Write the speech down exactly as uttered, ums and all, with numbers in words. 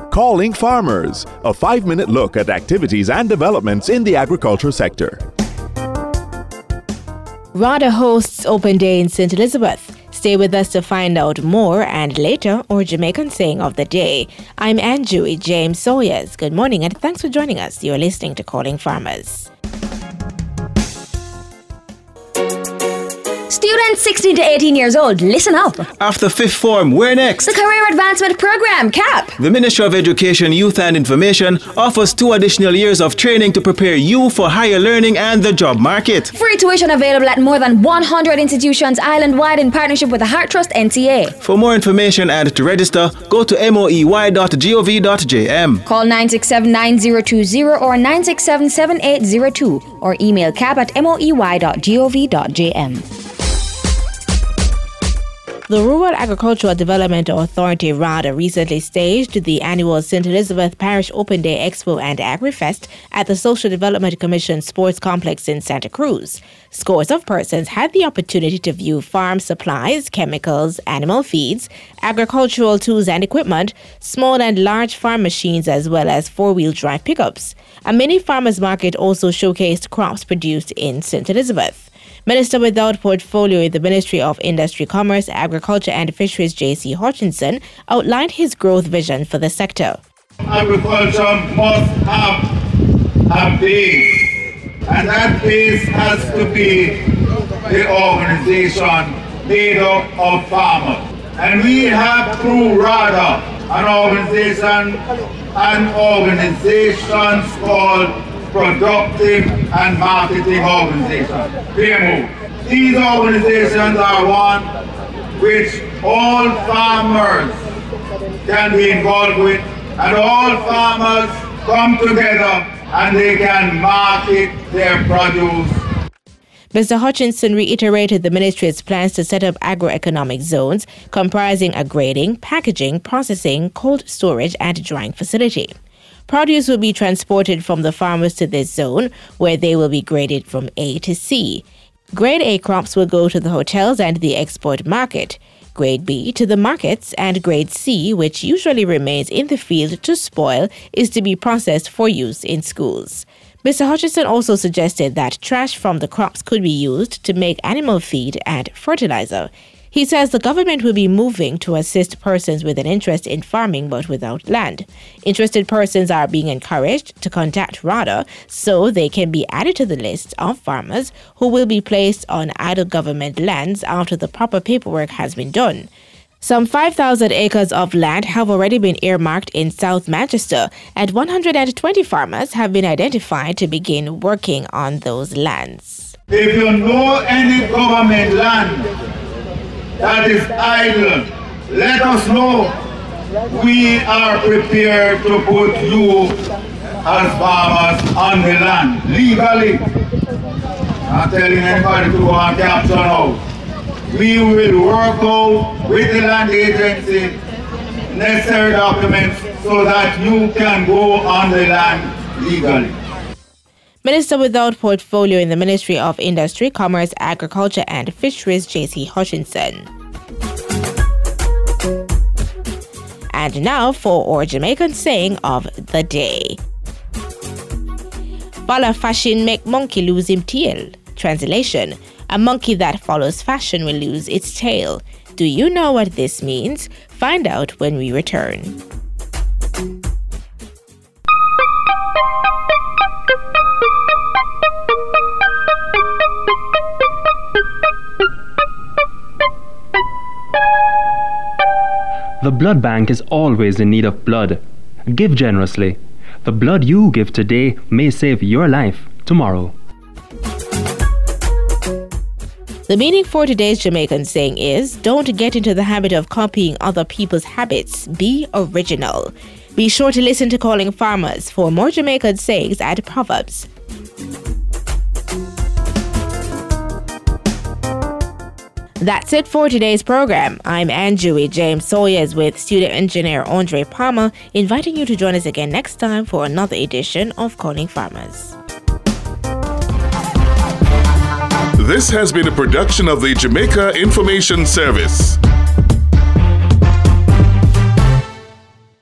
Calling Farmers, a five-minute look at activities and developments in the agriculture sector. RADA hosts Open Day in Saint Elizabeth. Stay with us to find out more, and later, our Jamaican saying of the day. I'm Anjui James Sawyers. Good morning and thanks for joining us. You're listening to Calling Farmers. Students sixteen to eighteen years old, listen up. After fifth form, where next? The Career Advancement Program, C A P. The Ministry of Education, Youth and Information offers two additional years of training to prepare you for higher learning and the job market. Free tuition available at more than one hundred institutions island-wide in partnership with the Heart Trust N T A. For more information and to register, go to moey dot gov dot j m. Call nine six seven nine zero two zero or nine six seven seven eight zero two or email cap at moey dot gov dot j m. The Rural Agricultural Development Authority, RADA, recently staged the annual Saint Elizabeth Parish Open Day Expo and AgriFest at the Social Development Commission Sports Complex in Santa Cruz. Scores of persons had the opportunity to view farm supplies, chemicals, animal feeds, agricultural tools and equipment, small and large farm machines, as well as four-wheel drive pickups. A mini farmers market also showcased crops produced in Saint Elizabeth. Minister without portfolio in the Ministry of Industry, Commerce, Agriculture and Fisheries, J C Hutchinson, outlined his growth vision for the sector. Agriculture must have a base, and that base has to be the organization made up of farmers. And we have through RADA an organization, an organization called Productive and Marketing Organization, P M O. These organizations are one which all farmers can be involved with, and all farmers come together and they can market their produce. Mister Hutchinson reiterated the ministry's plans to set up agroeconomic zones comprising a grading, packaging, processing, cold storage and drying facility. Produce will be transported from the farmers to this zone, where they will be graded from A to C. Grade A crops will go to the hotels and the export market, Grade B to the markets, and Grade C, which usually remains in the field to spoil, is to be processed for use in schools. Mister Hutchinson also suggested that trash from the crops could be used to make animal feed and fertilizer. He says the government will be moving to assist persons with an interest in farming but without land. Interested persons are being encouraged to contact RADA so they can be added to the list of farmers who will be placed on idle government lands after the proper paperwork has been done. Some five thousand acres of land have already been earmarked in South Manchester, and one hundred twenty farmers have been identified to begin working on those lands. If you know any government land that is idle, let us know. We are prepared to put you as farmers on the land legally. I'm telling anybody to go and capture now. We will work out with the land agency necessary documents so that you can go on the land legally. Minister without portfolio in the Ministry of Industry, Commerce, Agriculture and Fisheries, J C Hutchinson. And now for our Jamaican saying of the day. Follow fashion make monkey lose him tail. Translation: a monkey that follows fashion will lose its tail. Do you know what this means? Find out when we return. The blood bank is always in need of blood. Give generously. The blood you give today may save your life tomorrow. The meaning for today's Jamaican saying is, don't get into the habit of copying other people's habits. Be original. Be sure to listen to Calling Farmers for more Jamaican sayings and proverbs. That's it for today's program. I'm Anjui James Sawyers with student engineer Andre Palmer, inviting you to join us again next time for another edition of Calling Farmers. This has been a production of the Jamaica Information Service.